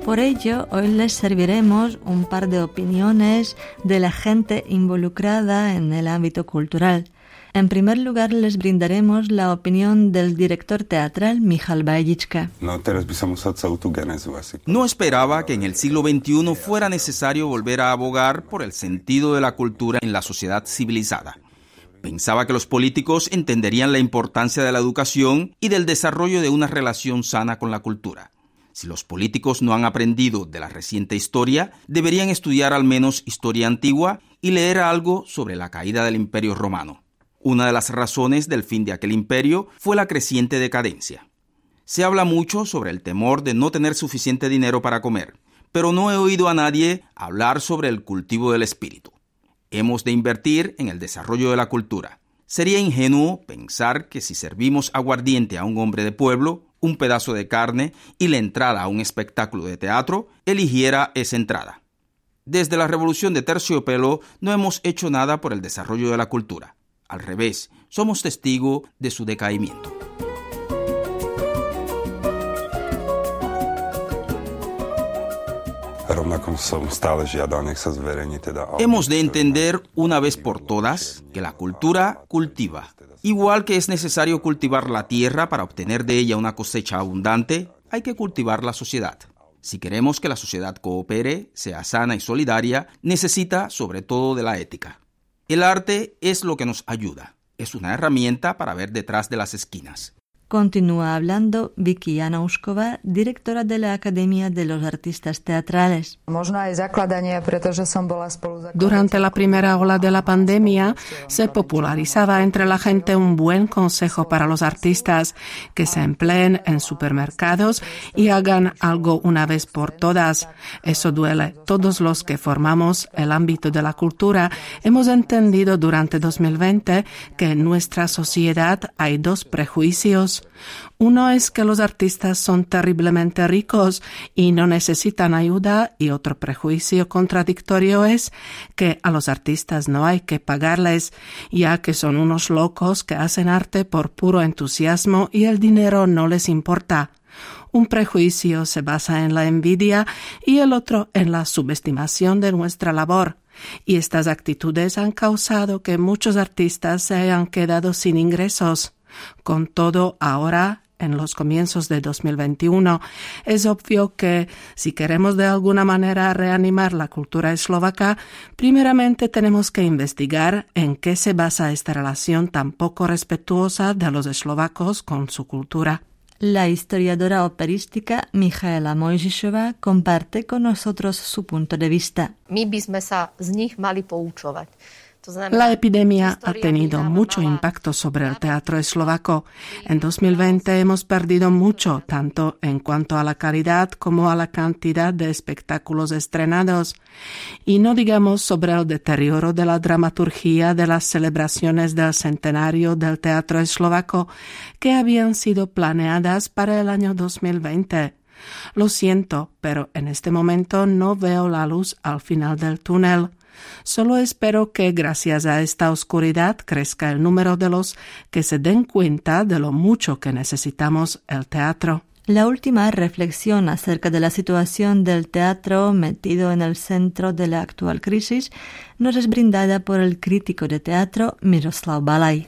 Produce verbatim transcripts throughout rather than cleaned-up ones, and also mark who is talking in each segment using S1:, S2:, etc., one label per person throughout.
S1: Por ello, hoy les serviremos un par de opiniones de la gente involucrada en el ámbito cultural. En primer lugar, les brindaremos la opinión del director teatral Michal Bajdička.
S2: No esperaba que en el siglo veintiuno fuera necesario volver a abogar por el sentido de la cultura en la sociedad civilizada. Pensaba que los políticos entenderían la importancia de la educación y del desarrollo de una relación sana con la cultura. Si los políticos no han aprendido de la reciente historia, deberían estudiar al menos historia antigua y leer algo sobre la caída del Imperio Romano. Una de las razones del fin de aquel imperio fue la creciente decadencia. Se habla mucho sobre el temor de no tener suficiente dinero para comer, pero no he oído a nadie hablar sobre el cultivo del espíritu. Hemos de invertir en el desarrollo de la cultura. Sería ingenuo pensar que si servimos aguardiente a un hombre de pueblo, un pedazo de carne y la entrada a un espectáculo de teatro, eligiera esa entrada. Desde la Revolución de Terciopelo no hemos hecho nada por el desarrollo de la cultura. Al revés, somos testigos de su decaimiento. Hemos de entender una vez por todas que la cultura cultiva. Igual que es necesario cultivar la tierra para obtener de ella una cosecha abundante, hay que cultivar la sociedad. Si queremos que la sociedad coopere, sea sana y solidaria, necesita sobre todo de la ética. El arte es lo que nos ayuda. Es una herramienta para ver detrás de las esquinas.
S1: Continúa hablando Vicky Janoušková, directora de la Academia de los Artistas Teatrales.
S3: Durante la primera ola de la pandemia se popularizaba entre la gente un buen consejo para los artistas, que se empleen en supermercados y hagan algo una vez por todas. Eso duele. Todos los que formamos el ámbito de la cultura hemos entendido durante dos mil veinte que en nuestra sociedad hay dos prejuicios. Uno es que los artistas son terriblemente ricos y no necesitan ayuda, y otro prejuicio contradictorio es que a los artistas no hay que pagarles, ya que son unos locos que hacen arte por puro entusiasmo y el dinero no les importa. Un prejuicio se basa en la envidia y el otro en la subestimación de nuestra labor. Y estas actitudes han causado que muchos artistas se hayan quedado sin ingresos. Con todo, ahora, en los comienzos de dos mil veintiuno, es obvio que si queremos de alguna manera reanimar la cultura eslovaca, primeramente tenemos que investigar en qué se basa esta relación tan poco respetuosa de los eslovacos con su cultura.
S1: La historiadora operística Michaela Mojžišová comparte con nosotros su punto de vista.
S4: My by sme sa z nich mali poučovať.
S3: La epidemia ha tenido mucho impacto sobre el teatro eslovaco. En dos mil veinte hemos perdido mucho, tanto en cuanto a la calidad como a la cantidad de espectáculos estrenados. Y no digamos sobre el deterioro de la dramaturgia de las celebraciones del centenario del teatro eslovaco, que habían sido planeadas para el año dos mil veinte. Lo siento, pero en este momento no veo la luz al final del túnel. Solo espero que gracias a esta oscuridad crezca el número de los que se den cuenta de lo mucho que necesitamos el teatro.
S1: La última reflexión acerca de la situación del teatro metido en el centro de la actual crisis nos es brindada por el crítico de teatro Miroslav Balaj.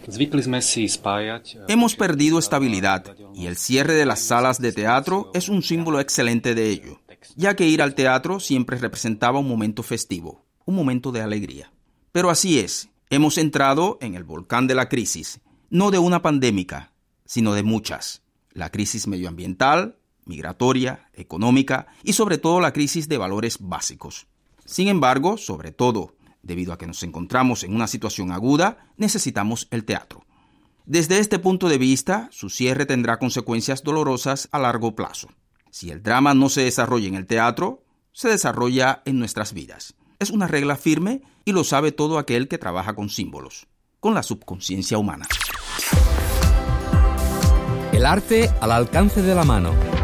S2: Hemos perdido estabilidad y el cierre de las salas de teatro es un símbolo excelente de ello, ya que ir al teatro siempre representaba un momento festivo, un momento de alegría. Pero así es, hemos entrado en el volcán de la crisis, no de una pandémica, sino de muchas. La crisis medioambiental, migratoria, económica y sobre todo la crisis de valores básicos. Sin embargo, sobre todo, debido a que nos encontramos en una situación aguda, necesitamos el teatro. Desde este punto de vista, su cierre tendrá consecuencias dolorosas a largo plazo. Si el drama no se desarrolla en el teatro, se desarrolla en nuestras vidas. Es una regla firme y lo sabe todo aquel que trabaja con símbolos, con la subconsciencia humana.
S5: El arte al alcance de la mano.